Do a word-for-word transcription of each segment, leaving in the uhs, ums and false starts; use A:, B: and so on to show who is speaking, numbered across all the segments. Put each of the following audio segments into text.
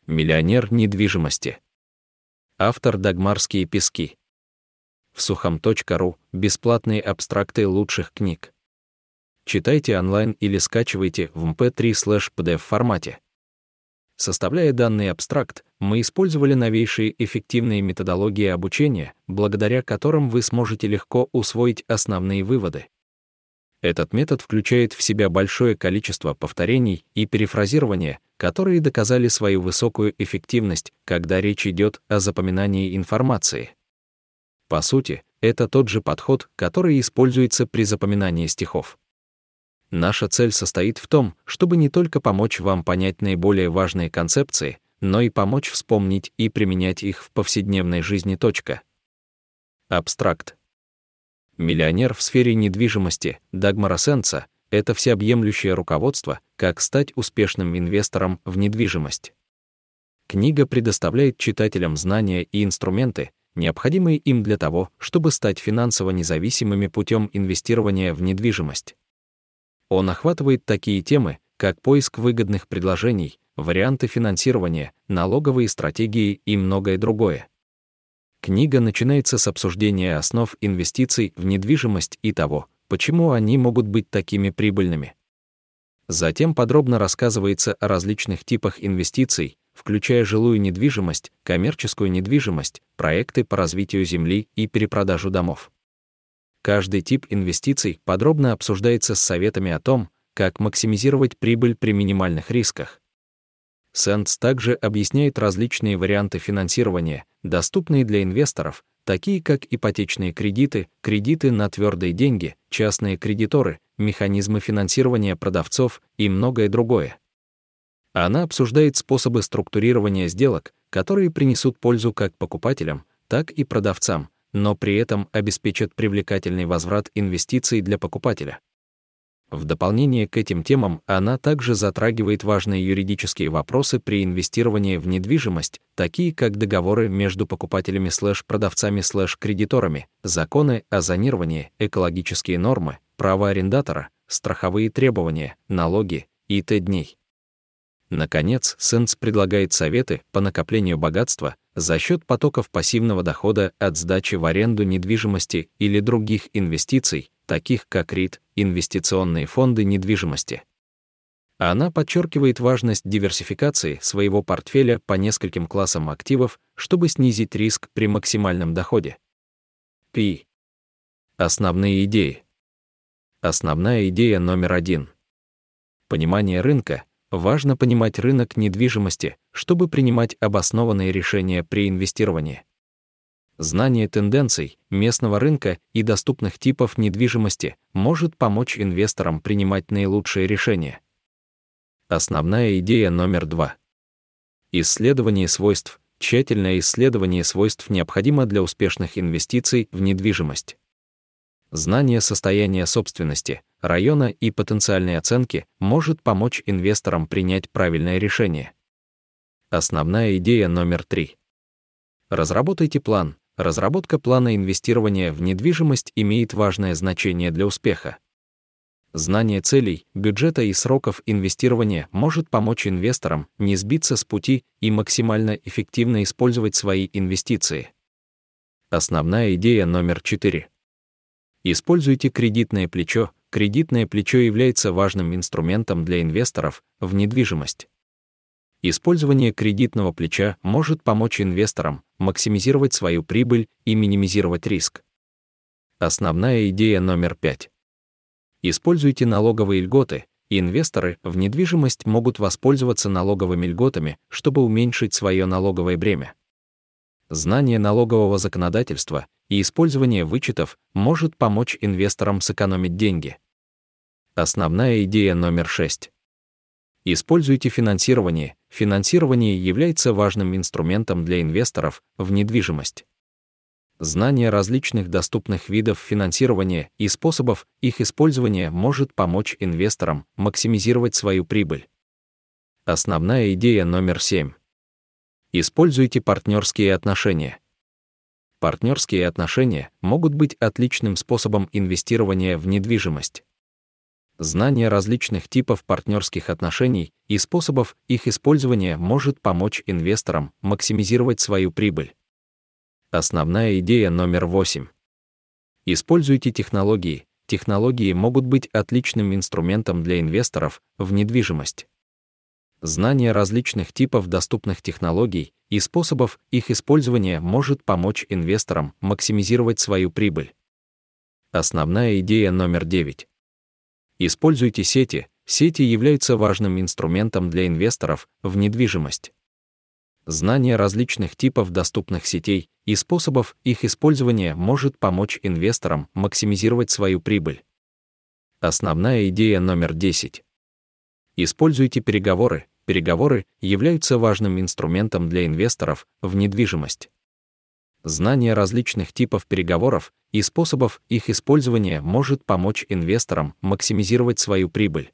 A: Миллионер недвижимости. Автор «Дагмарские пески». В сухом точка ру бесплатные абстракты лучших книг. Читайте онлайн или скачивайте в эм пэ три слэш пи ди эф формате. Составляя данный абстракт, мы использовали новейшие эффективные методологии обучения, благодаря которым вы сможете легко усвоить основные выводы. Этот метод включает в себя большое количество повторений и перефразирования, которые доказали свою высокую эффективность, когда речь идет о запоминании информации. По сути, это тот же подход, который используется при запоминании стихов. Наша цель состоит в том, чтобы не только помочь вам понять наиболее важные концепции, но и помочь вспомнить и применять их в повседневной жизни. Абстракт. Миллионер в сфере недвижимости Дагмара Сенца — это всеобъемлющее руководство, как стать успешным инвестором в недвижимость. Книга предоставляет читателям знания и инструменты, необходимые им для того, чтобы стать финансово независимыми путем инвестирования в недвижимость. Он охватывает такие темы, как поиск выгодных предложений, варианты финансирования, налоговые стратегии и многое другое. Книга начинается с обсуждения основ инвестиций в недвижимость и того, почему они могут быть такими прибыльными. Затем подробно рассказывается о различных типах инвестиций, включая жилую недвижимость, коммерческую недвижимость, проекты по развитию земли и перепродажу домов. Каждый тип инвестиций подробно обсуждается с советами о том, как максимизировать прибыль при минимальных рисках. Сенц также объясняет различные варианты финансирования, доступные для инвесторов, такие как ипотечные кредиты, кредиты на твердые деньги, частные кредиторы, механизмы финансирования продавцов и многое другое. Она обсуждает способы структурирования сделок, которые принесут пользу как покупателям, так и продавцам, но при этом обеспечат привлекательный возврат инвестиций для покупателя. В дополнение к этим темам она также затрагивает важные юридические вопросы при инвестировании в недвижимость, такие как договоры между покупателями слэш-продавцами слэш-кредиторами, законы о зонировании, экологические нормы, права арендатора, страховые требования, налоги и т.д. Наконец, Сенц предлагает советы по накоплению богатства за счет потоков пассивного дохода от сдачи в аренду недвижимости или других инвестиций, таких как РИТ, инвестиционные фонды недвижимости. Она подчеркивает важность диверсификации своего портфеля по нескольким классам активов, чтобы снизить риск при максимальном доходе. Пи. Основные идеи. Основная идея номер один. Понимание рынка. Важно понимать рынок недвижимости, чтобы принимать обоснованные решения при инвестировании. Знание тенденций, местного рынка и доступных типов недвижимости может помочь инвесторам принимать наилучшие решения. Основная идея номер два. Исследование свойств. Тщательное исследование свойств необходимо для успешных инвестиций в недвижимость. Знание состояния собственности, района и потенциальной оценки может помочь инвесторам принять правильное решение. Основная идея номер три. Разработайте план. Разработка плана инвестирования в недвижимость имеет важное значение для успеха. Знание целей, бюджета и сроков инвестирования может помочь инвесторам не сбиться с пути и максимально эффективно использовать свои инвестиции. Основная идея номер четыре. Используйте кредитное плечо. Кредитное плечо является важным инструментом для инвесторов в недвижимость. Использование кредитного плеча может помочь инвесторам максимизировать свою прибыль и минимизировать риск. Основная идея номер пять. Используйте налоговые льготы. Инвесторы в недвижимость могут воспользоваться налоговыми льготами, чтобы уменьшить свое налоговое бремя. Знание налогового законодательства и использование вычетов может помочь инвесторам сэкономить деньги. Основная идея номер шесть. Используйте финансирование. Финансирование является важным инструментом для инвесторов в недвижимость. Знание различных доступных видов финансирования и способов их использования может помочь инвесторам максимизировать свою прибыль. Основная идея номер семь. Используйте партнерские отношения. Партнерские отношения могут быть отличным способом инвестирования в недвижимость. Знание различных типов партнерских отношений и способов их использования может помочь инвесторам максимизировать свою прибыль. Основная идея номер восемь. Используйте технологии. Технологии могут быть отличным инструментом для инвесторов в недвижимость. Знание различных типов доступных технологий и способов их использования может помочь инвесторам максимизировать свою прибыль. Основная идея номер девять. Используйте сети. Сети являются важным инструментом для инвесторов в недвижимость. Знание различных типов доступных сетей и способов их использования может помочь инвесторам максимизировать свою прибыль. Основная идея номер десять. Используйте переговоры. Переговоры являются важным инструментом для инвесторов в недвижимость. Знание различных типов переговоров и способов их использования может помочь инвесторам максимизировать свою прибыль.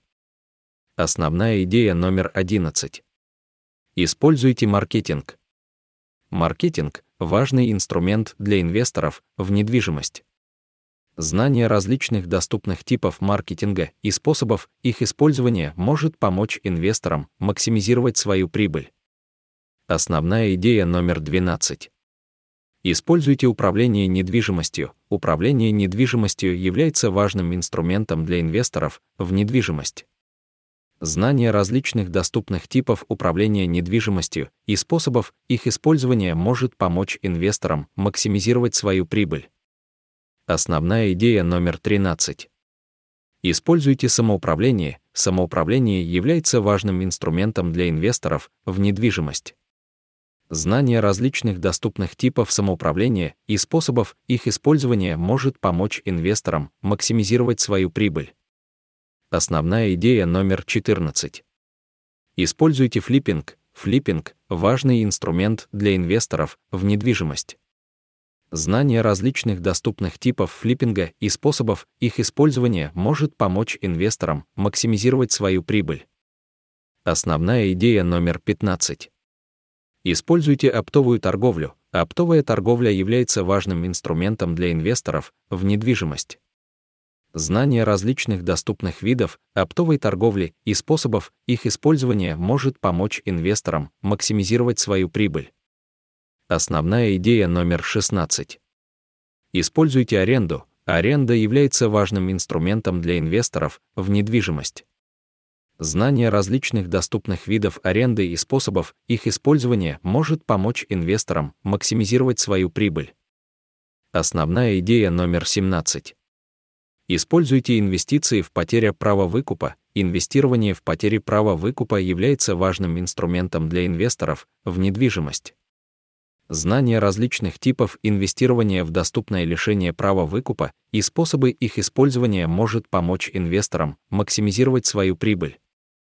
A: Основная идея номер одиннадцать. Используйте маркетинг. Маркетинг – важный инструмент для инвесторов в недвижимость. Знание различных доступных типов маркетинга и способов их использования может помочь инвесторам максимизировать свою прибыль. Основная идея номер двенадцать. Используйте управление недвижимостью. Управление недвижимостью является важным инструментом для инвесторов в недвижимость. Знание различных доступных типов управления недвижимостью и способов их использования может помочь инвесторам максимизировать свою прибыль. Основная идея номер тринадцать. Используйте самоуправление. Самоуправление является важным инструментом для инвесторов в недвижимость. Знание различных доступных типов самоуправления и способов их использования может помочь инвесторам максимизировать свою прибыль. Основная идея номер четырнадцать. Используйте флиппинг. Флиппинг – важный инструмент для инвесторов в недвижимость. Знание различных доступных типов флиппинга и способов их использования может помочь инвесторам максимизировать свою прибыль. Основная идея номер пятнадцать. Используйте оптовую торговлю. Оптовая торговля является важным инструментом для инвесторов в недвижимость. Знание различных доступных видов оптовой торговли и способов их использования может помочь инвесторам максимизировать свою прибыль. Основная идея номер шестнадцать. Используйте аренду. Аренда является важным инструментом для инвесторов в недвижимость. Знание различных доступных видов аренды и способов их использования может помочь инвесторам максимизировать свою прибыль. Основная идея номер семнадцать. Используйте инвестиции в потеря права выкупа. Инвестирование в потери права выкупа является важным инструментом для инвесторов в недвижимость. Знание различных типов инвестирования в доступное лишение права выкупа и способы их использования может помочь инвесторам максимизировать свою прибыль.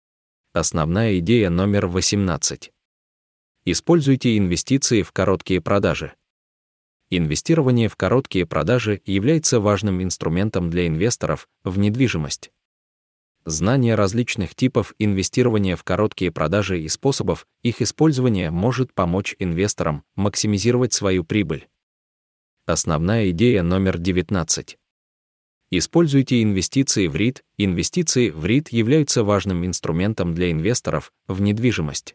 A: Основная идея номер восемнадцать. Используйте инвестиции в короткие продажи. Инвестирование в короткие продажи является важным инструментом для инвесторов в недвижимость. Знание различных типов инвестирования в короткие продажи и способов их использования может помочь инвесторам максимизировать свою прибыль. Основная идея номер девятнадцать. Используйте инвестиции в РИТ. Инвестиции в РИТ являются важным инструментом для инвесторов в недвижимость.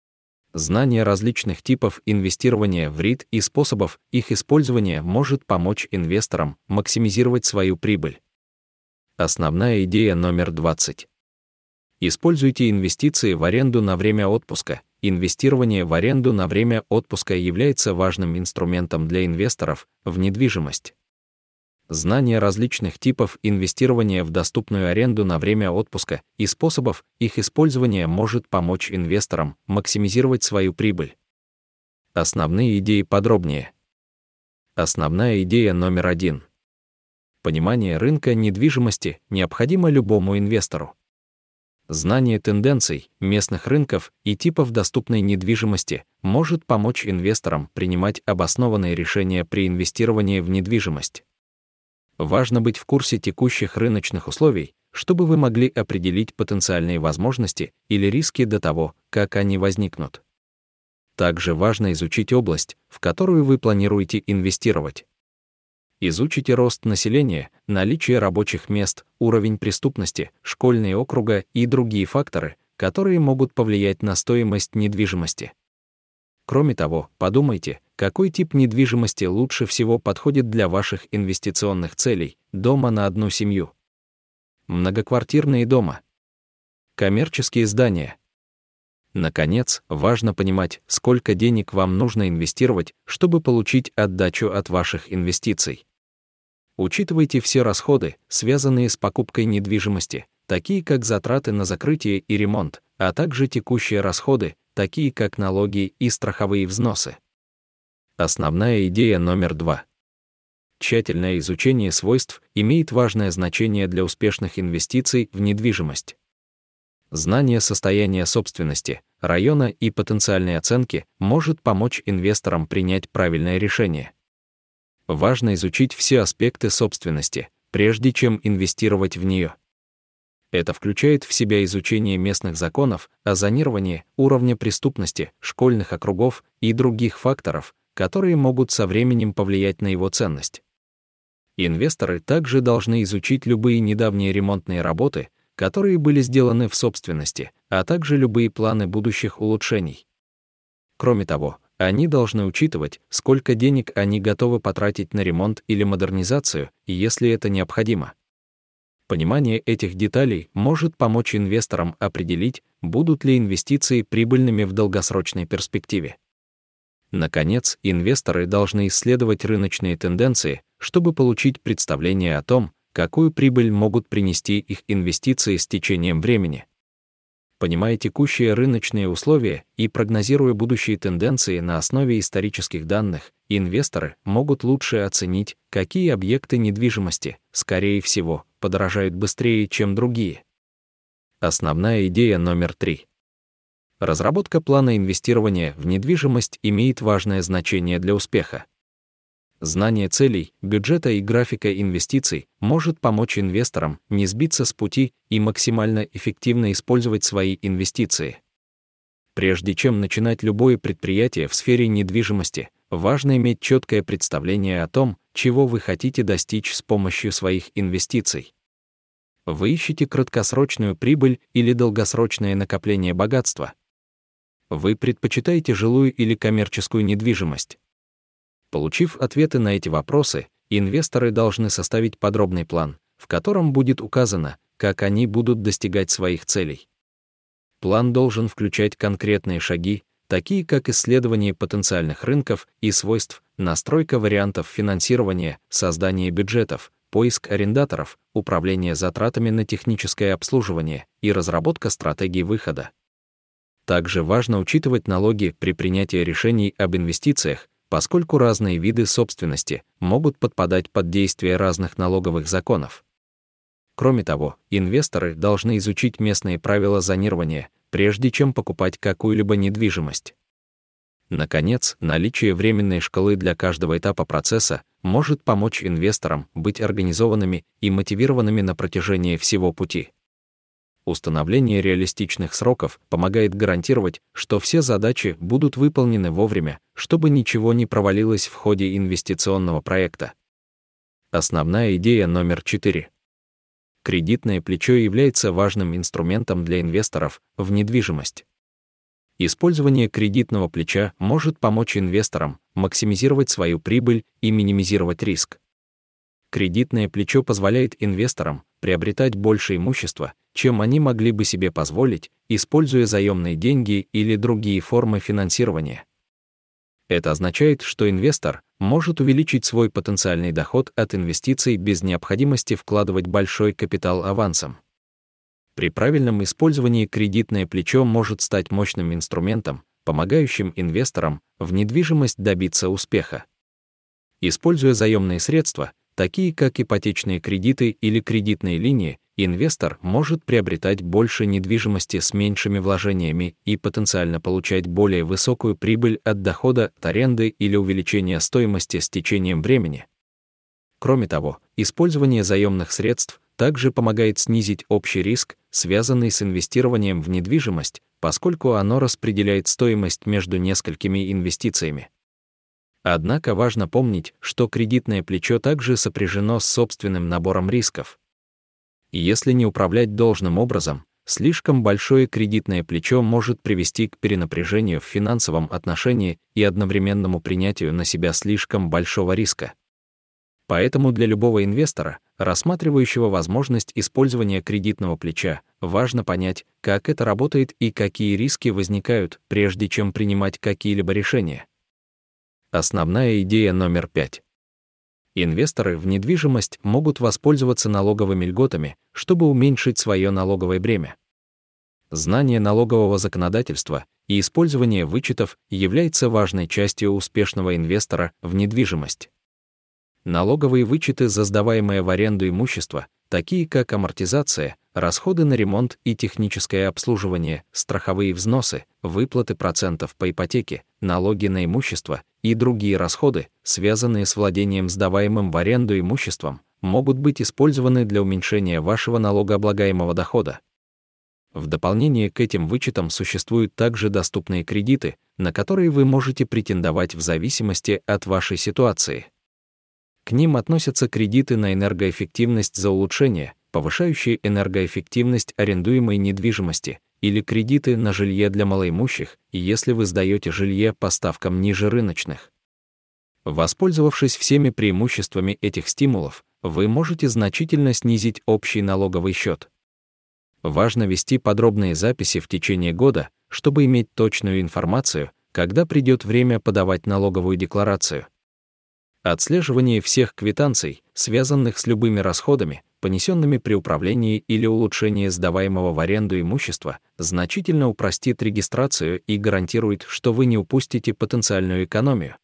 A: Знание различных типов инвестирования в РИТ и способов их использования может помочь инвесторам максимизировать свою прибыль. Основная идея номер двадцать. Используйте инвестиции в аренду на время отпуска. Инвестирование в аренду на время отпуска является важным инструментом для инвесторов в недвижимость. Знание различных типов инвестирования в доступную аренду на время отпуска и способов их использования может помочь инвесторам максимизировать свою прибыль. Основные идеи подробнее. Основная идея номер один. Понимание рынка недвижимости необходимо любому инвестору. Знание тенденций, местных рынков и типов доступной недвижимости может помочь инвесторам принимать обоснованные решения при инвестировании в недвижимость. Важно быть в курсе текущих рыночных условий, чтобы вы могли определить потенциальные возможности или риски до того, как они возникнут. Также важно изучить область, в которую вы планируете инвестировать. Изучите рост населения, наличие рабочих мест, уровень преступности, школьные округа и другие факторы, которые могут повлиять на стоимость недвижимости. Кроме того, подумайте, какой тип недвижимости лучше всего подходит для ваших инвестиционных целей: дома на одну семью, многоквартирные дома, коммерческие здания. Наконец, важно понимать, сколько денег вам нужно инвестировать, чтобы получить отдачу от ваших инвестиций. Учитывайте все расходы, связанные с покупкой недвижимости, такие как затраты на закрытие и ремонт, а также текущие расходы, такие как налоги и страховые взносы. Основная идея номер два. Тщательное изучение свойств имеет важное значение для успешных инвестиций в недвижимость. Знание состояния собственности, района и потенциальной оценки может помочь инвесторам принять правильное решение. Важно изучить все аспекты собственности, прежде чем инвестировать в нее. Это включает в себя изучение местных законов, о зонировании, уровня преступности, школьных округов и других факторов, которые могут со временем повлиять на его ценность. Инвесторы также должны изучить любые недавние ремонтные работы, которые были сделаны в собственности, а также любые планы будущих улучшений. Кроме того, они должны учитывать, сколько денег они готовы потратить на ремонт или модернизацию, если это необходимо. Понимание этих деталей может помочь инвесторам определить, будут ли инвестиции прибыльными в долгосрочной перспективе. Наконец, инвесторы должны исследовать рыночные тенденции, чтобы получить представление о том, какую прибыль могут принести их инвестиции с течением времени. Понимая текущие рыночные условия и прогнозируя будущие тенденции на основе исторических данных, инвесторы могут лучше оценить, какие объекты недвижимости, скорее всего, подорожают быстрее, чем другие. Основная идея номер три. Разработка плана инвестирования в недвижимость имеет важное значение для успеха. Знание целей, бюджета и графика инвестиций может помочь инвесторам не сбиться с пути и максимально эффективно использовать свои инвестиции. Прежде чем начинать любое предприятие в сфере недвижимости, важно иметь четкое представление о том, чего вы хотите достичь с помощью своих инвестиций. Вы ищете краткосрочную прибыль или долгосрочное накопление богатства? Вы предпочитаете жилую или коммерческую недвижимость? Получив ответы на эти вопросы, инвесторы должны составить подробный план, в котором будет указано, как они будут достигать своих целей. План должен включать конкретные шаги, такие как исследование потенциальных рынков и свойств, настройка вариантов финансирования, создание бюджетов, поиск арендаторов, управление затратами на техническое обслуживание и разработка стратегий выхода. Также важно учитывать налоги при принятии решений об инвестициях, поскольку разные виды собственности могут подпадать под действие разных налоговых законов. Кроме того, инвесторы должны изучить местные правила зонирования, прежде чем покупать какую-либо недвижимость. Наконец, наличие временной шкалы для каждого этапа процесса может помочь инвесторам быть организованными и мотивированными на протяжении всего пути. Установление реалистичных сроков помогает гарантировать, что все задачи будут выполнены вовремя, чтобы ничего не провалилось в ходе инвестиционного проекта. Основная идея номер четыре. Кредитное плечо является важным инструментом для инвесторов в недвижимость. Использование кредитного плеча может помочь инвесторам максимизировать свою прибыль и минимизировать риск. Кредитное плечо позволяет инвесторам приобретать больше имущества, чем они могли бы себе позволить, используя заемные деньги или другие формы финансирования. Это означает, что инвестор может увеличить свой потенциальный доход от инвестиций без необходимости вкладывать большой капитал авансом. При правильном использовании кредитное плечо может стать мощным инструментом, помогающим инвесторам в недвижимость добиться успеха. Используя заемные средства, такие как ипотечные кредиты или кредитные линии, инвестор может приобретать больше недвижимости с меньшими вложениями и потенциально получать более высокую прибыль от дохода от аренды или увеличения стоимости с течением времени. Кроме того, использование заемных средств также помогает снизить общий риск, связанный с инвестированием в недвижимость, поскольку оно распределяет стоимость между несколькими инвестициями. Однако важно помнить, что кредитное плечо также сопряжено с собственным набором рисков. Если не управлять должным образом, слишком большое кредитное плечо может привести к перенапряжению в финансовом отношении и одновременному принятию на себя слишком большого риска. Поэтому для любого инвестора, рассматривающего возможность использования кредитного плеча, важно понять, как это работает и какие риски возникают, прежде чем принимать какие-либо решения. Основная идея номер пять. Инвесторы в недвижимость могут воспользоваться налоговыми льготами, чтобы уменьшить свое налоговое бремя. Знание налогового законодательства и использование вычетов является важной частью успешного инвестора в недвижимость. Налоговые вычеты за сдаваемое в аренду имущество, такие как амортизация, расходы на ремонт и техническое обслуживание, страховые взносы, выплаты процентов по ипотеке, налоги на имущество и другие расходы, связанные с владением сдаваемым в аренду имуществом, могут быть использованы для уменьшения вашего налогооблагаемого дохода. В дополнение к этим вычетам существуют также доступные кредиты, на которые вы можете претендовать в зависимости от вашей ситуации. К ним относятся кредиты на энергоэффективность за улучшение, повышающие энергоэффективность арендуемой недвижимости, или кредиты на жилье для малоимущих, если вы сдаете жилье по ставкам ниже рыночных. Воспользовавшись всеми преимуществами этих стимулов, вы можете значительно снизить общий налоговый счет. Важно вести подробные записи в течение года, чтобы иметь точную информацию, когда придет время подавать налоговую декларацию. Отслеживание всех квитанций, связанных с любыми расходами, понесенными при управлении или улучшении сдаваемого в аренду имущества, значительно упростит регистрацию и гарантирует, что вы не упустите потенциальную экономию.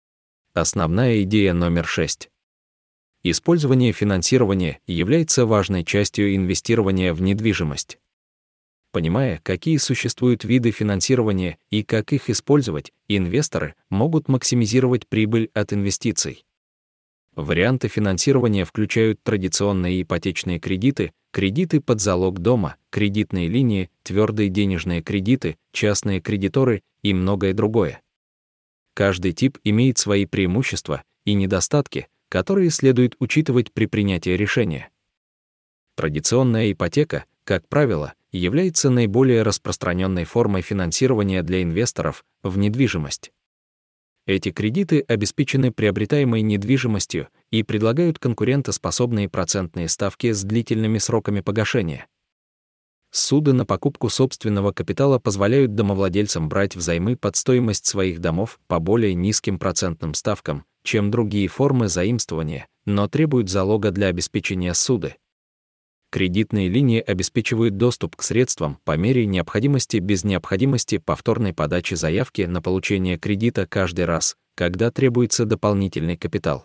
A: Основная идея номер шесть. Использование финансирования является важной частью инвестирования в недвижимость. Понимая, какие существуют виды финансирования и как их использовать, инвесторы могут максимизировать прибыль от инвестиций. Варианты финансирования включают традиционные ипотечные кредиты, кредиты под залог дома, кредитные линии, твердые денежные кредиты, частные кредиторы и многое другое. Каждый тип имеет свои преимущества и недостатки, которые следует учитывать при принятии решения. Традиционная ипотека, как правило, является наиболее распространенной формой финансирования для инвесторов в недвижимость. Эти кредиты обеспечены приобретаемой недвижимостью и предлагают конкурентоспособные процентные ставки с длительными сроками погашения. Суды на покупку собственного капитала позволяют домовладельцам брать взаймы под стоимость своих домов по более низким процентным ставкам, чем другие формы заимствования, но требуют залога для обеспечения суды. Кредитные линии обеспечивают доступ к средствам по мере необходимости без необходимости повторной подачи заявки на получение кредита каждый раз, когда требуется дополнительный капитал.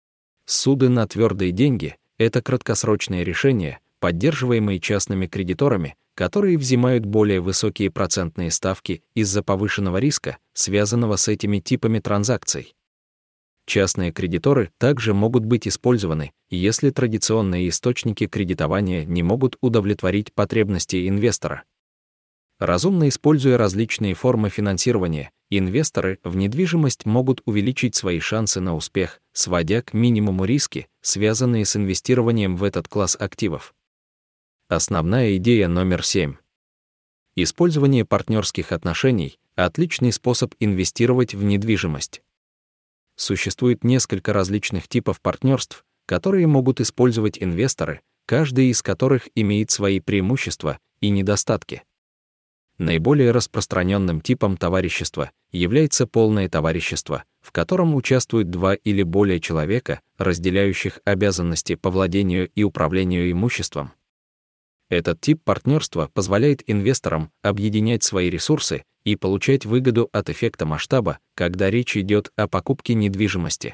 A: Суды на твердые деньги — это краткосрочные решения, поддерживаемые частными кредиторами, которые взимают более высокие процентные ставки из-за повышенного риска, связанного с этими типами транзакций. Частные кредиторы также могут быть использованы, если традиционные источники кредитования не могут удовлетворить потребности инвестора. Разумно используя различные формы финансирования, инвесторы в недвижимость могут увеличить свои шансы на успех, сводя к минимуму риски, связанные с инвестированием в этот класс активов. Основная идея номер семь. Использование партнерских отношений – отличный способ инвестировать в недвижимость. Существует несколько различных типов партнерств, которые могут использовать инвесторы, каждый из которых имеет свои преимущества и недостатки. Наиболее распространенным типом товарищества является полное товарищество, в котором участвуют два или более человека, разделяющих обязанности по владению и управлению имуществом. Этот тип партнерства позволяет инвесторам объединять свои ресурсы и получать выгоду от эффекта масштаба, когда речь идет о покупке недвижимости.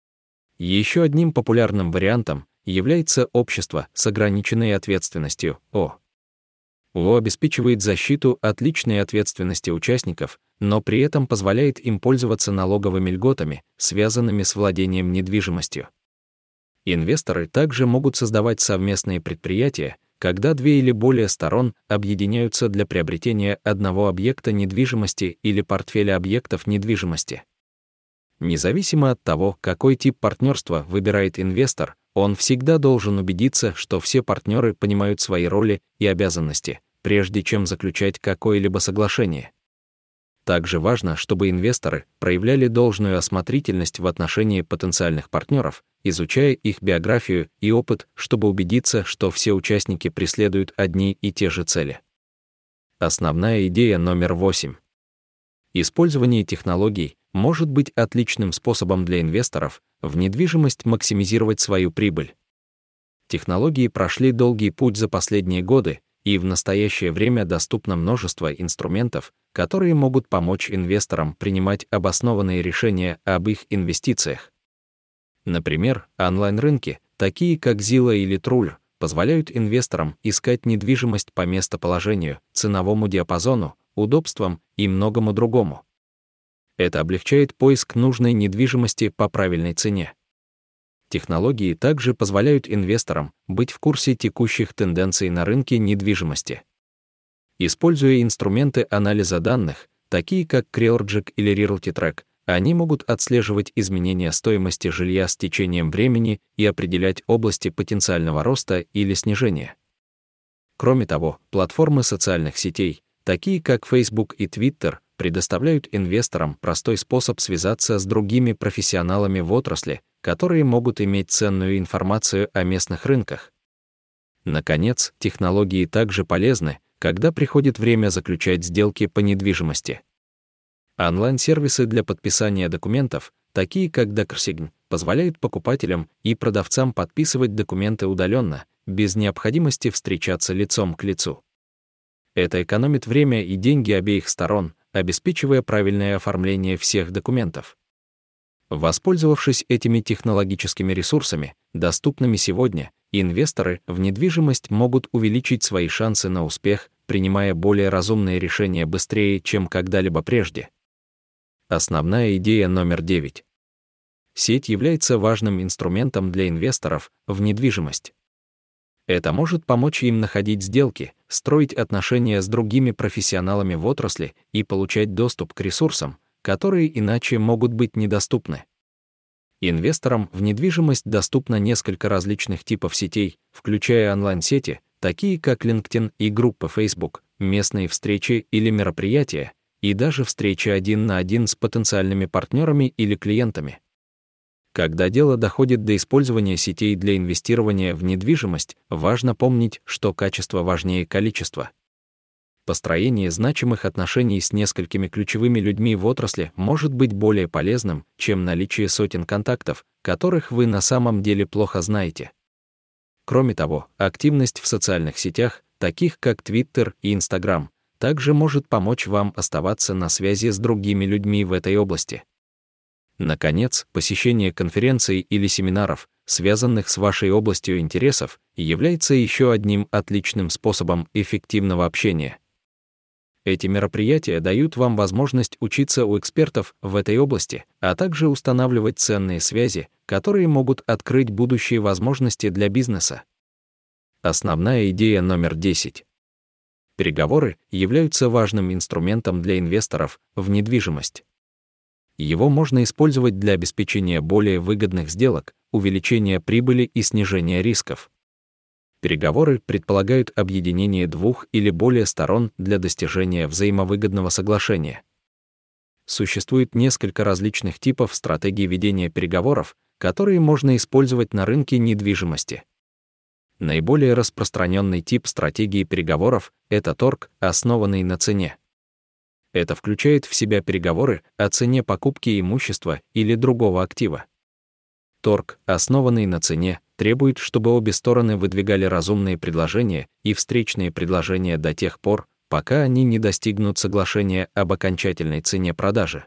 A: Еще одним популярным вариантом является общество с ограниченной ответственностью (о). ООО обеспечивает защиту от личной ответственности участников, но при этом позволяет им пользоваться налоговыми льготами, связанными с владением недвижимостью. Инвесторы также могут создавать совместные предприятия, когда две или более сторон объединяются для приобретения одного объекта недвижимости или портфеля объектов недвижимости. Независимо от того, какой тип партнерства выбирает инвестор, он всегда должен убедиться, что все партнеры понимают свои роли и обязанности, прежде чем заключать какое-либо соглашение. Также важно, чтобы инвесторы проявляли должную осмотрительность в отношении потенциальных партнеров, изучая их биографию и опыт, чтобы убедиться, что все участники преследуют одни и те же цели. Основная идея номер восемь. Использование технологий может быть отличным способом для инвесторов в недвижимость максимизировать свою прибыль. Технологии прошли долгий путь за последние годы, и в настоящее время доступно множество инструментов, которые могут помочь инвесторам принимать обоснованные решения об их инвестициях. Например, онлайн-рынки, такие как Zillow или Trulia, позволяют инвесторам искать недвижимость по местоположению, ценовому диапазону, удобствам и многому другому. Это облегчает поиск нужной недвижимости по правильной цене. Технологии также позволяют инвесторам быть в курсе текущих тенденций на рынке недвижимости. Используя инструменты анализа данных, такие как CreoLogic или RealtyTrack, они могут отслеживать изменения стоимости жилья с течением времени и определять области потенциального роста или снижения. Кроме того, платформы социальных сетей, такие как Facebook и Twitter, предоставляют инвесторам простой способ связаться с другими профессионалами в отрасли, которые могут иметь ценную информацию о местных рынках. Наконец, технологии также полезны, когда приходит время заключать сделки по недвижимости. Онлайн-сервисы для подписания документов, такие как DocuSign, позволяют покупателям и продавцам подписывать документы удаленно, без необходимости встречаться лицом к лицу. Это экономит время и деньги обеих сторон, обеспечивая правильное оформление всех документов. Воспользовавшись этими технологическими ресурсами, доступными сегодня, инвесторы в недвижимость могут увеличить свои шансы на успех, принимая более разумные решения быстрее, чем когда-либо прежде. Основная идея номер девять. Сеть является важным инструментом для инвесторов в недвижимость. Это может помочь им находить сделки, строить отношения с другими профессионалами в отрасли и получать доступ к ресурсам, которые иначе могут быть недоступны. Инвесторам в недвижимость доступно несколько различных типов сетей, включая онлайн-сети, такие как LinkedIn и группы Facebook, местные встречи или мероприятия, и даже встречи один на один с потенциальными партнерами или клиентами. Когда дело доходит до использования сетей для инвестирования в недвижимость, важно помнить, что качество важнее количества. Построение значимых отношений с несколькими ключевыми людьми в отрасли может быть более полезным, чем наличие сотен контактов, которых вы на самом деле плохо знаете. Кроме того, активность в социальных сетях, таких как Twitter и Instagram, также может помочь вам оставаться на связи с другими людьми в этой области. Наконец, посещение конференций или семинаров, связанных с вашей областью интересов, является еще одним отличным способом эффективного общения. Эти мероприятия дают вам возможность учиться у экспертов в этой области, а также устанавливать ценные связи, которые могут открыть будущие возможности для бизнеса. Основная идея номер десять. Переговоры являются важным инструментом для инвесторов в недвижимость. Его можно использовать для обеспечения более выгодных сделок, увеличения прибыли и снижения рисков. Переговоры предполагают объединение двух или более сторон для достижения взаимовыгодного соглашения. Существует несколько различных типов стратегий ведения переговоров, которые можно использовать на рынке недвижимости. Наиболее распространенный тип стратегии переговоров — это торг, основанный на цене. Это включает в себя переговоры о цене покупки имущества или другого актива. Торг, основанный на цене, требует, чтобы обе стороны выдвигали разумные предложения и встречные предложения до тех пор, пока они не достигнут соглашения об окончательной цене продажи.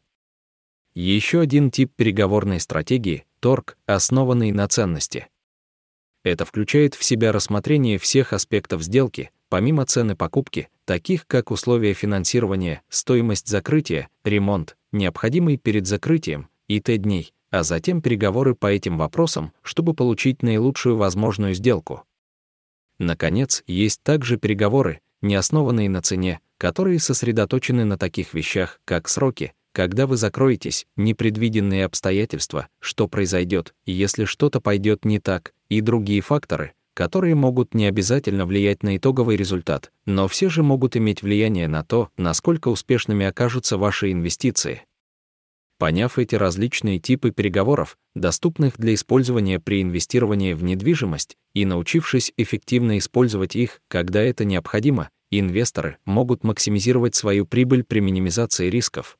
A: Еще один тип переговорной стратегии — торг, основанный на ценности. Это включает в себя рассмотрение всех аспектов сделки, помимо цены покупки, таких как условия финансирования, стоимость закрытия, ремонт, необходимый перед закрытием, и т.д. дней, а затем переговоры по этим вопросам, чтобы получить наилучшую возможную сделку. Наконец, есть также переговоры, не основанные на цене, которые сосредоточены на таких вещах, как сроки, когда вы закроетесь, непредвиденные обстоятельства, что произойдет, если что-то пойдет не так, и другие факторы, которые могут не обязательно влиять на итоговый результат, но все же могут иметь влияние на то, насколько успешными окажутся ваши инвестиции. Поняв эти различные типы переговоров, доступных для использования при инвестировании в недвижимость, и научившись эффективно использовать их, когда это необходимо, инвесторы могут максимизировать свою прибыль при минимизации рисков.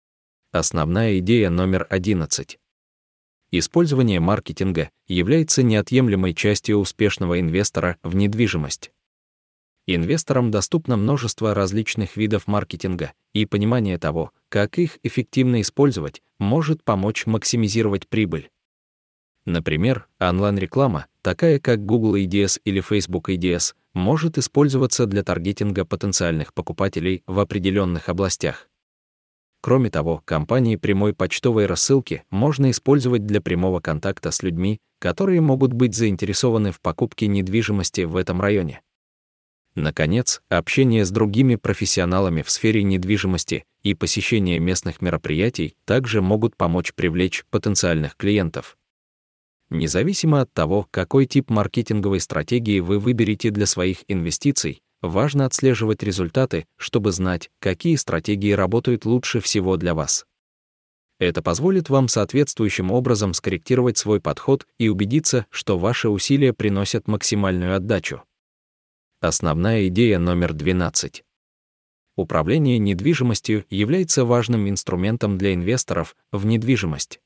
A: Основная идея номер одиннадцать. Использование маркетинга является неотъемлемой частью успешного инвестора в недвижимость. Инвесторам доступно множество различных видов маркетинга, и понимание того, как их эффективно использовать, может помочь максимизировать прибыль. Например, онлайн-реклама, такая как Google эй ди эс или Facebook эй ди эс, может использоваться для таргетинга потенциальных покупателей в определенных областях. Кроме того, кампании прямой почтовой рассылки можно использовать для прямого контакта с людьми, которые могут быть заинтересованы в покупке недвижимости в этом районе. Наконец, общение с другими профессионалами в сфере недвижимости и посещение местных мероприятий также могут помочь привлечь потенциальных клиентов. Независимо от того, какой тип маркетинговой стратегии вы выберете для своих инвестиций, важно отслеживать результаты, чтобы знать, какие стратегии работают лучше всего для вас. Это позволит вам соответствующим образом скорректировать свой подход и убедиться, что ваши усилия приносят максимальную отдачу. Основная идея номер двенадцать. Управление недвижимостью является важным инструментом для инвесторов в недвижимость.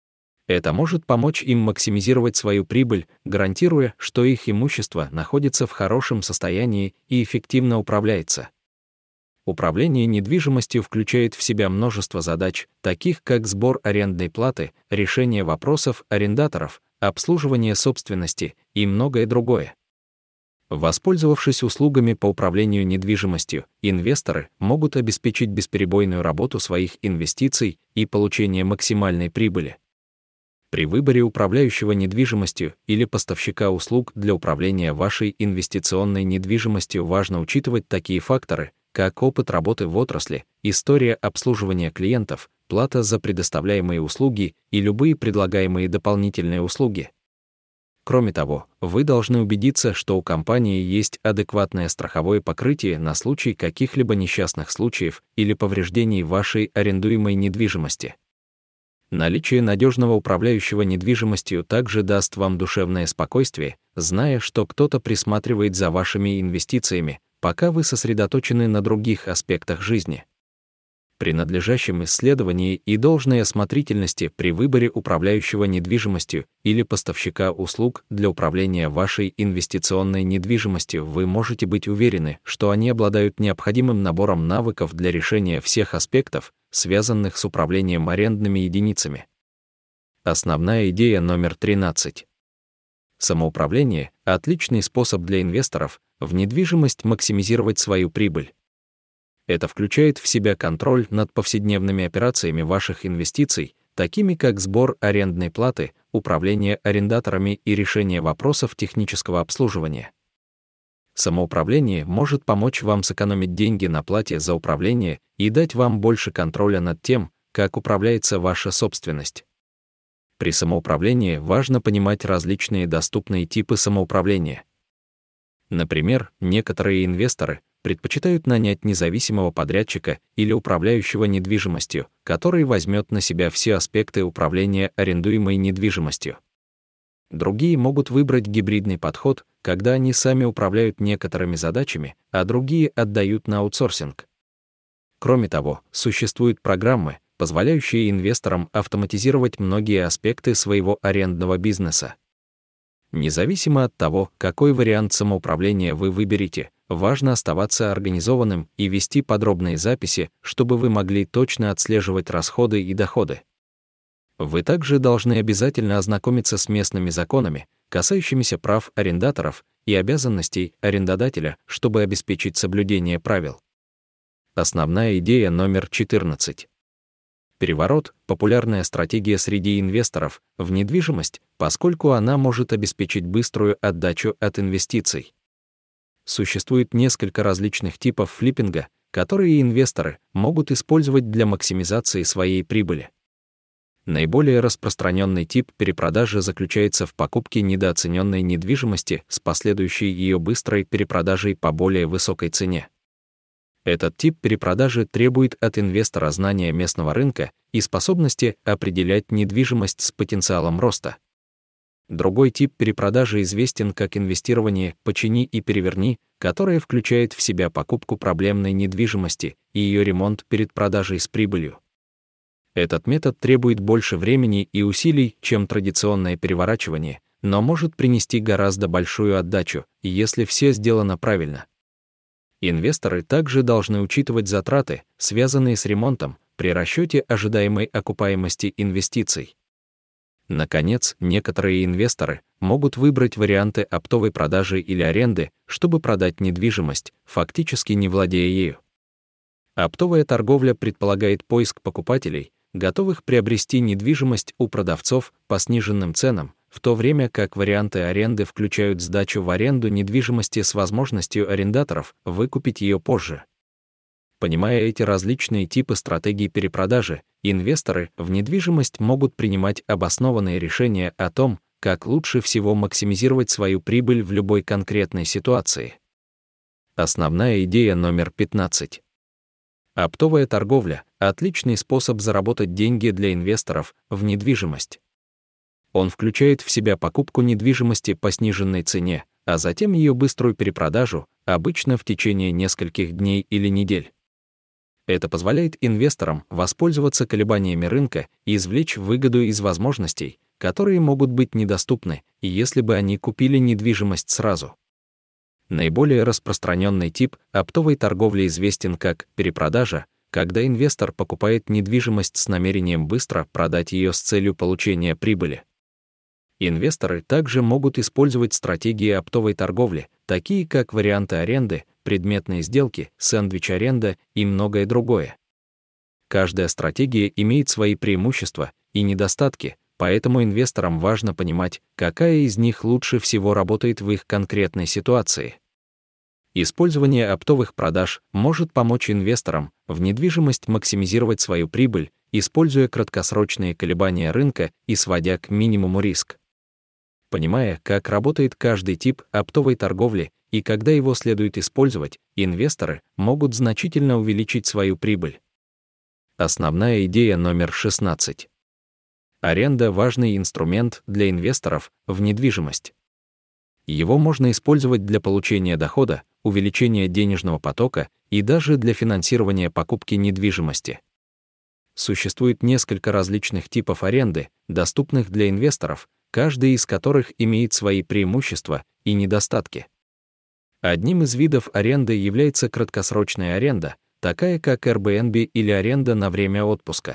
A: Это может помочь им максимизировать свою прибыль, гарантируя, что их имущество находится в хорошем состоянии и эффективно управляется. Управление недвижимостью включает в себя множество задач, таких как сбор арендной платы, решение вопросов арендаторов, обслуживание собственности и многое другое. Воспользовавшись услугами по управлению недвижимостью, инвесторы могут обеспечить бесперебойную работу своих инвестиций и получение максимальной прибыли. При выборе управляющего недвижимостью или поставщика услуг для управления вашей инвестиционной недвижимостью важно учитывать такие факторы, как опыт работы в отрасли, история обслуживания клиентов, плата за предоставляемые услуги и любые предлагаемые дополнительные услуги. Кроме того, вы должны убедиться, что у компании есть адекватное страховое покрытие на случай каких-либо несчастных случаев или повреждений вашей арендуемой недвижимости. Наличие надежного управляющего недвижимостью также даст вам душевное спокойствие, зная, что кто-то присматривает за вашими инвестициями, пока вы сосредоточены на других аспектах жизни. При надлежащем исследовании и должной осмотрительности при выборе управляющего недвижимостью или поставщика услуг для управления вашей инвестиционной недвижимостью вы можете быть уверены, что они обладают необходимым набором навыков для решения всех аспектов, связанных с управлением арендными единицами. Основная идея номер тринадцать. Самоуправление – отличный способ для инвесторов в недвижимость максимизировать свою прибыль. Это включает в себя контроль над повседневными операциями ваших инвестиций, такими как сбор арендной платы, управление арендаторами и решение вопросов технического обслуживания. Самоуправление может помочь вам сэкономить деньги на плате за управление и дать вам больше контроля над тем, как управляется ваша собственность. При самоуправлении важно понимать различные доступные типы самоуправления. Например, некоторые инвесторы предпочитают нанять независимого подрядчика или управляющего недвижимостью, который возьмет на себя все аспекты управления арендуемой недвижимостью. Другие могут выбрать гибридный подход, когда они сами управляют некоторыми задачами, а другие отдают на аутсорсинг. Кроме того, существуют программы, позволяющие инвесторам автоматизировать многие аспекты своего арендного бизнеса. Независимо от того, какой вариант самоуправления вы выберете, важно оставаться организованным и вести подробные записи, чтобы вы могли точно отслеживать расходы и доходы. Вы также должны обязательно ознакомиться с местными законами, касающимися прав арендаторов и обязанностей арендодателя, чтобы обеспечить соблюдение правил. Основная идея номер четырнадцать. Переворот – популярная стратегия среди инвесторов в недвижимость, поскольку она может обеспечить быструю отдачу от инвестиций. Существует несколько различных типов флиппинга, которые инвесторы могут использовать для максимизации своей прибыли. Наиболее распространенный тип перепродажи заключается в покупке недооцененной недвижимости с последующей ее быстрой перепродажей по более высокой цене. Этот тип перепродажи требует от инвестора знания местного рынка и способности определять недвижимость с потенциалом роста. Другой тип перепродажи известен как инвестирование «почини и переверни», которое включает в себя покупку проблемной недвижимости и ее ремонт перед продажей с прибылью. Этот метод требует больше времени и усилий, чем традиционное переворачивание, но может принести гораздо большую отдачу, если все сделано правильно. Инвесторы также должны учитывать затраты, связанные с ремонтом, при расчете ожидаемой окупаемости инвестиций. Наконец, некоторые инвесторы могут выбрать варианты оптовой продажи или аренды, чтобы продать недвижимость, фактически не владея ею. Оптовая торговля предполагает поиск покупателей, готовых приобрести недвижимость у продавцов по сниженным ценам, в то время как варианты аренды включают сдачу в аренду недвижимости с возможностью арендаторов выкупить ее позже. Понимая эти различные типы стратегий перепродажи, инвесторы в недвижимость могут принимать обоснованные решения о том, как лучше всего максимизировать свою прибыль в любой конкретной ситуации. Основная идея номер пятнадцать. Оптовая торговля – отличный способ заработать деньги для инвесторов в недвижимость. Он включает в себя покупку недвижимости по сниженной цене, а затем ее быструю перепродажу, обычно в течение нескольких дней или недель. Это позволяет инвесторам воспользоваться колебаниями рынка и извлечь выгоду из возможностей, которые могут быть недоступны, если бы они купили недвижимость сразу. Наиболее распространенный тип оптовой торговли известен как перепродажа, когда инвестор покупает недвижимость с намерением быстро продать ее с целью получения прибыли. Инвесторы также могут использовать стратегии оптовой торговли, такие как варианты аренды, предметные сделки, сэндвич-аренда и многое другое. Каждая стратегия имеет свои преимущества и недостатки, поэтому инвесторам важно понимать, какая из них лучше всего работает в их конкретной ситуации. Использование оптовых продаж может помочь инвесторам в недвижимость максимизировать свою прибыль, используя краткосрочные колебания рынка и сводя к минимуму риск. Понимая, как работает каждый тип оптовой торговли и когда его следует использовать, инвесторы могут значительно увеличить свою прибыль. Основная идея номер шестнадцать. Аренда – важный инструмент для инвесторов в недвижимость. Его можно использовать для получения дохода, увеличения денежного потока и даже для финансирования покупки недвижимости. Существует несколько различных типов аренды, доступных для инвесторов, каждый из которых имеет свои преимущества и недостатки. Одним из видов аренды является краткосрочная аренда, такая как Airbnb или аренда на время отпуска.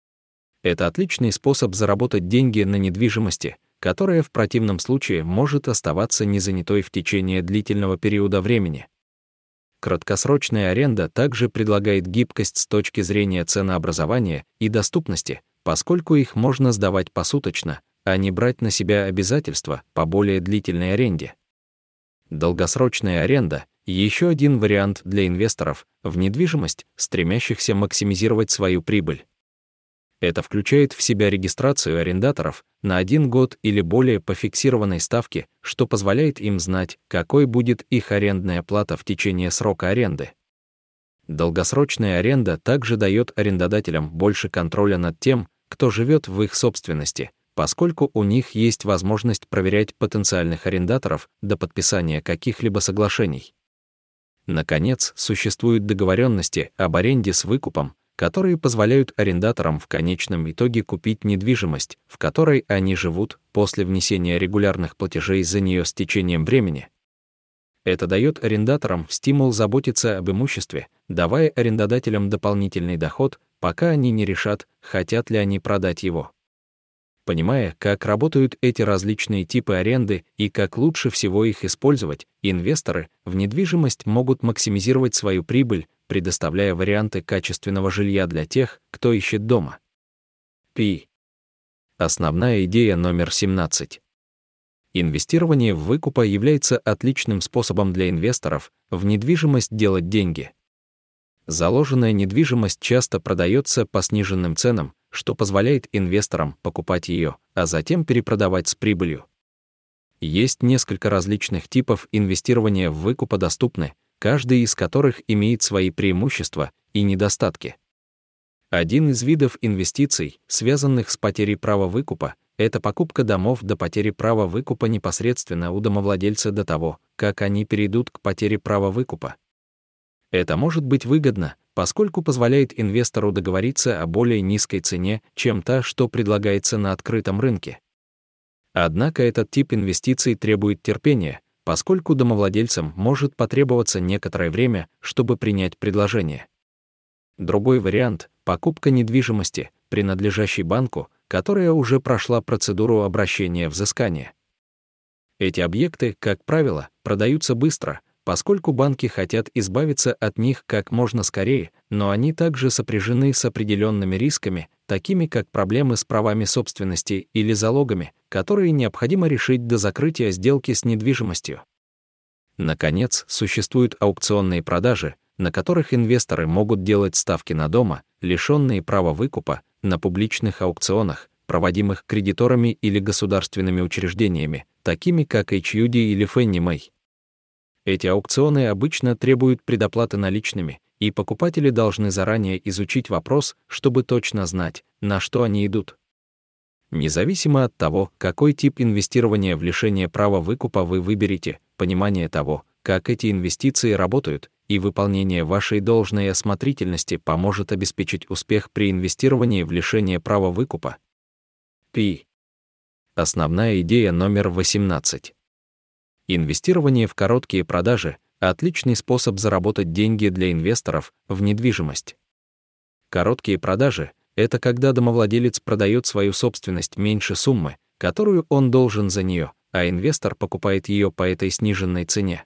A: Это отличный способ заработать деньги на недвижимости, которая в противном случае может оставаться незанятой в течение длительного периода времени. Краткосрочная аренда также предлагает гибкость с точки зрения ценообразования и доступности, поскольку их можно сдавать посуточно, а не брать на себя обязательства по более длительной аренде. Долгосрочная аренда — еще один вариант для инвесторов в недвижимость, стремящихся максимизировать свою прибыль. Это включает в себя регистрацию арендаторов на один год или более по фиксированной ставке, что позволяет им знать, какой будет их арендная плата в течение срока аренды. Долгосрочная аренда также дает арендодателям больше контроля над тем, кто живет в их собственности, поскольку у них есть возможность проверять потенциальных арендаторов до подписания каких-либо соглашений. Наконец, существуют договоренности об аренде с выкупом, которые позволяют арендаторам в конечном итоге купить недвижимость, в которой они живут, после внесения регулярных платежей за нее с течением времени. Это дает арендаторам стимул заботиться об имуществе, давая арендодателям дополнительный доход, пока они не решат, хотят ли они продать его. Понимая, как работают эти различные типы аренды и как лучше всего их использовать, инвесторы в недвижимость могут максимизировать свою прибыль, предоставляя варианты качественного жилья для тех, кто ищет дома. Пи. Основная идея номер семнадцать. Инвестирование в выкупа является отличным способом для инвесторов в недвижимость делать деньги. Заложенная недвижимость часто продается по сниженным ценам, что позволяет инвесторам покупать ее, а затем перепродавать с прибылью. Есть несколько различных типов инвестирования в выкупа доступны, каждый из которых имеет свои преимущества и недостатки. Один из видов инвестиций, связанных с потерей права выкупа, это покупка домов до потери права выкупа непосредственно у домовладельца до того, как они перейдут к потере права выкупа. Это может быть выгодно, поскольку позволяет инвестору договориться о более низкой цене, чем та, что предлагается на открытом рынке. Однако этот тип инвестиций требует терпения, поскольку домовладельцам может потребоваться некоторое время, чтобы принять предложение. Другой вариант — покупка недвижимости, принадлежащей банку, которая уже прошла процедуру обращения взыскания. Эти объекты, как правило, продаются быстро, поскольку банки хотят избавиться от них как можно скорее, но они также сопряжены с определенными рисками, такими как проблемы с правами собственности или залогами, которые необходимо решить до закрытия сделки с недвижимостью. Наконец, существуют аукционные продажи, на которых инвесторы могут делать ставки на дома, лишенные права выкупа, на публичных аукционах, проводимых кредиторами или государственными учреждениями, такими как эйч ю ди или Фенни Мэй. Эти аукционы обычно требуют предоплаты наличными, и покупатели должны заранее изучить вопрос, чтобы точно знать, на что они идут. Независимо от того, какой тип инвестирования в лишение права выкупа вы выберете, понимание того, как эти инвестиции работают, и выполнение вашей должной осмотрительности поможет обеспечить успех при инвестировании в лишение права выкупа. Пи. Основная идея номер восемнадцать. Инвестирование в короткие продажи — отличный способ заработать деньги для инвесторов в недвижимость. Короткие продажи — это когда домовладелец продает свою собственность меньше суммы, которую он должен за нее, а инвестор покупает ее по этой сниженной цене.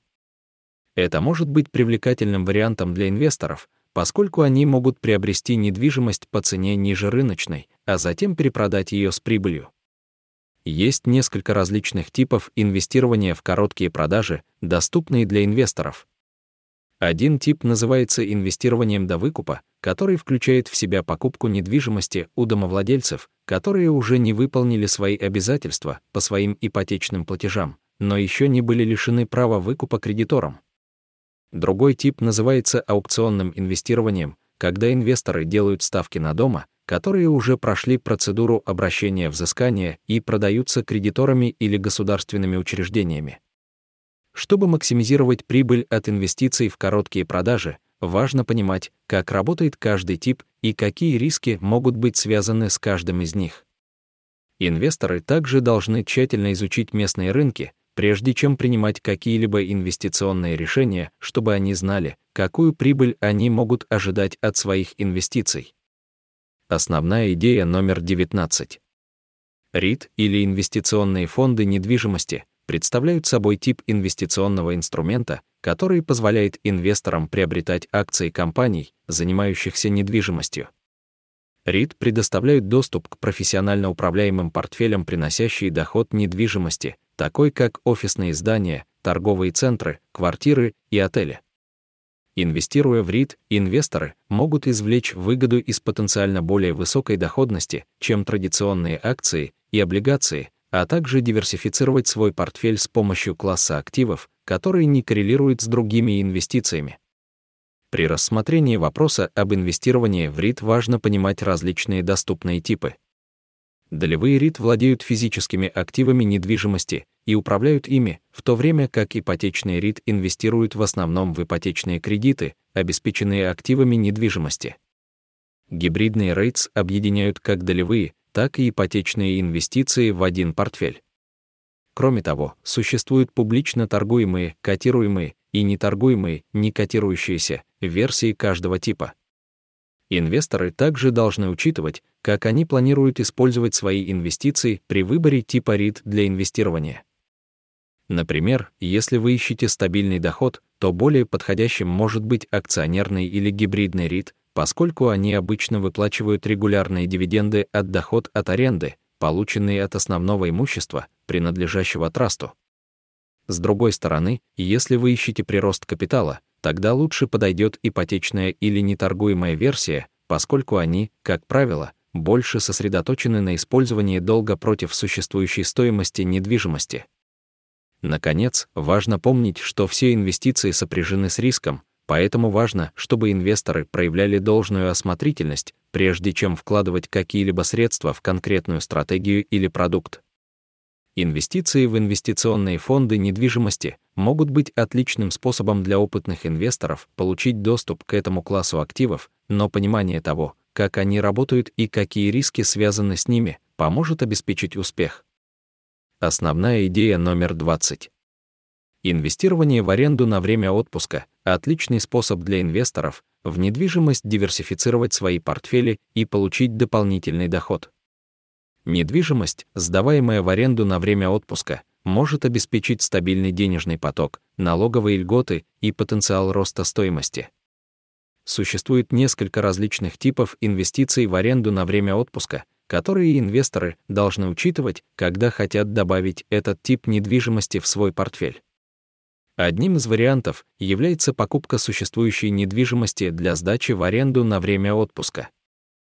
A: Это может быть привлекательным вариантом для инвесторов, поскольку они могут приобрести недвижимость по цене ниже рыночной, а затем перепродать ее с прибылью. Есть несколько различных типов инвестирования в короткие продажи, доступные для инвесторов. Один тип называется инвестированием до выкупа, который включает в себя покупку недвижимости у домовладельцев, которые уже не выполнили свои обязательства по своим ипотечным платежам, но еще не были лишены права выкупа кредиторам. Другой тип называется аукционным инвестированием, когда инвесторы делают ставки на дома, которые уже прошли процедуру обращения взыскания и продаются кредиторами или государственными учреждениями. Чтобы максимизировать прибыль от инвестиций в короткие продажи, важно понимать, как работает каждый тип и какие риски могут быть связаны с каждым из них. Инвесторы также должны тщательно изучить местные рынки, прежде чем принимать какие-либо инвестиционные решения, чтобы они знали, какую прибыль они могут ожидать от своих инвестиций. Основная идея номер девятнадцать. рит или инвестиционные фонды недвижимости представляют собой тип инвестиционного инструмента, который позволяет инвесторам приобретать акции компаний, занимающихся недвижимостью. рит предоставляют доступ к профессионально управляемым портфелям, приносящие доход недвижимости, такой как офисные здания, торговые центры, квартиры и отели. Инвестируя в рит, инвесторы могут извлечь выгоду из потенциально более высокой доходности, чем традиционные акции и облигации, а также диверсифицировать свой портфель с помощью класса активов, которые не коррелируют с другими инвестициями. При рассмотрении вопроса об инвестировании в рит важно понимать различные доступные типы. Долевые рит владеют физическими активами недвижимости и управляют ими, в то время как ипотечные рит инвестируют в основном в ипотечные кредиты, обеспеченные активами недвижимости. Гибридные рейтс объединяют как долевые, так и ипотечные инвестиции в один портфель. Кроме того, существуют публично торгуемые, котируемые и неторгуемые, не котирующиеся версии каждого типа. Инвесторы также должны учитывать, как они планируют использовать свои инвестиции при выборе типа рит для инвестирования. Например, если вы ищете стабильный доход, то более подходящим может быть акционерный или гибридный рит, поскольку они обычно выплачивают регулярные дивиденды от доход от аренды, полученные от основного имущества, принадлежащего трасту. С другой стороны, если вы ищете прирост капитала, тогда лучше подойдет ипотечная или неторгуемая версия, поскольку они, как правило, больше сосредоточены на использовании долга против существующей стоимости недвижимости. Наконец, важно помнить, что все инвестиции сопряжены с риском, поэтому важно, чтобы инвесторы проявляли должную осмотрительность, прежде чем вкладывать какие-либо средства в конкретную стратегию или продукт. Инвестиции в инвестиционные фонды недвижимости могут быть отличным способом для опытных инвесторов получить доступ к этому классу активов, но понимание того, как они работают и какие риски связаны с ними, поможет обеспечить успех. Основная идея номер двадцать. Инвестирование в аренду на время отпуска – отличный способ для инвесторов в недвижимость диверсифицировать свои портфели и получить дополнительный доход. Недвижимость, сдаваемая в аренду на время отпуска, может обеспечить стабильный денежный поток, налоговые льготы и потенциал роста стоимости. Существует несколько различных типов инвестиций в аренду на время отпуска, которые инвесторы должны учитывать, когда хотят добавить этот тип недвижимости в свой портфель. Одним из вариантов является покупка существующей недвижимости для сдачи в аренду на время отпуска.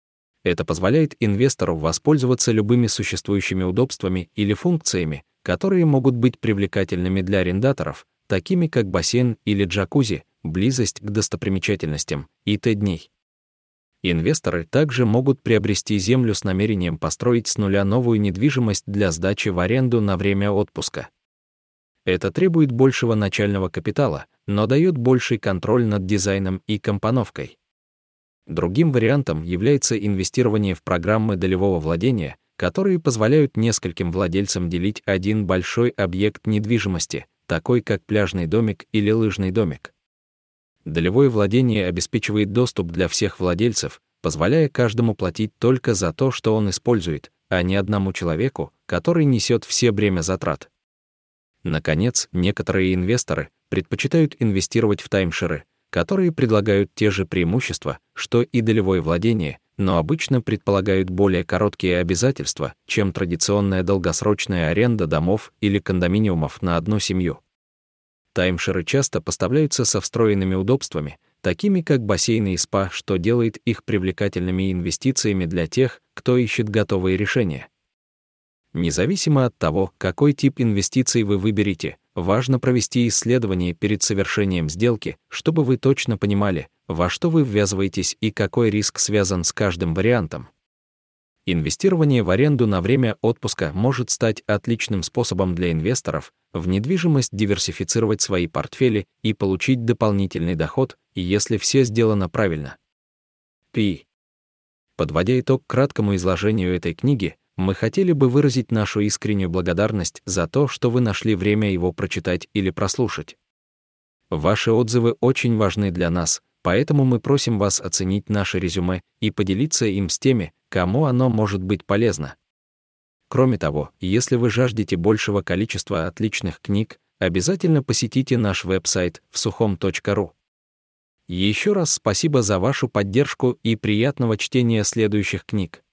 A: Это позволяет инвестору воспользоваться любыми существующими удобствами или функциями, которые могут быть привлекательными для арендаторов, такими как бассейн или джакузи, близость к достопримечательностям и т.д. Инвесторы также могут приобрести землю с намерением построить с нуля новую недвижимость для сдачи в аренду на время отпуска. Это требует большего начального капитала, но дает больший контроль над дизайном и компоновкой. Другим вариантом является инвестирование в программы долевого владения, которые позволяют нескольким владельцам делить один большой объект недвижимости, такой как пляжный домик или лыжный домик. Долевое владение обеспечивает доступ для всех владельцев, позволяя каждому платить только за то, что он использует, а не одному человеку, который несет все бремя затрат. Наконец, некоторые инвесторы предпочитают инвестировать в таймшеры, которые предлагают те же преимущества, что и долевое владение, но обычно предполагают более короткие обязательства, чем традиционная долгосрочная аренда домов или кондоминиумов на одну семью. Таймшеры часто поставляются со встроенными удобствами, такими как бассейны и спа, что делает их привлекательными инвестициями для тех, кто ищет готовые решения. Независимо от того, какой тип инвестиций вы выберете, важно провести исследование перед совершением сделки, чтобы вы точно понимали, во что вы ввязываетесь и какой риск связан с каждым вариантом. Инвестирование в аренду на время отпуска может стать отличным способом для инвесторов в недвижимость диверсифицировать свои портфели и получить дополнительный доход, если все сделано правильно. Пи. Подводя итог краткому изложению этой книги, мы хотели бы выразить нашу искреннюю благодарность за то, что вы нашли время его прочитать или прослушать. Ваши отзывы очень важны для нас, поэтому мы просим вас оценить наше резюме и поделиться им с теми, кому оно может быть полезно. Кроме того, если вы жаждете большего количества отличных книг, обязательно посетите наш веб-сайт всухом точка ру. Еще раз спасибо за вашу поддержку и приятного чтения следующих книг.